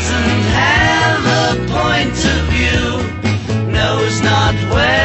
doesn't have a point of view, knows not where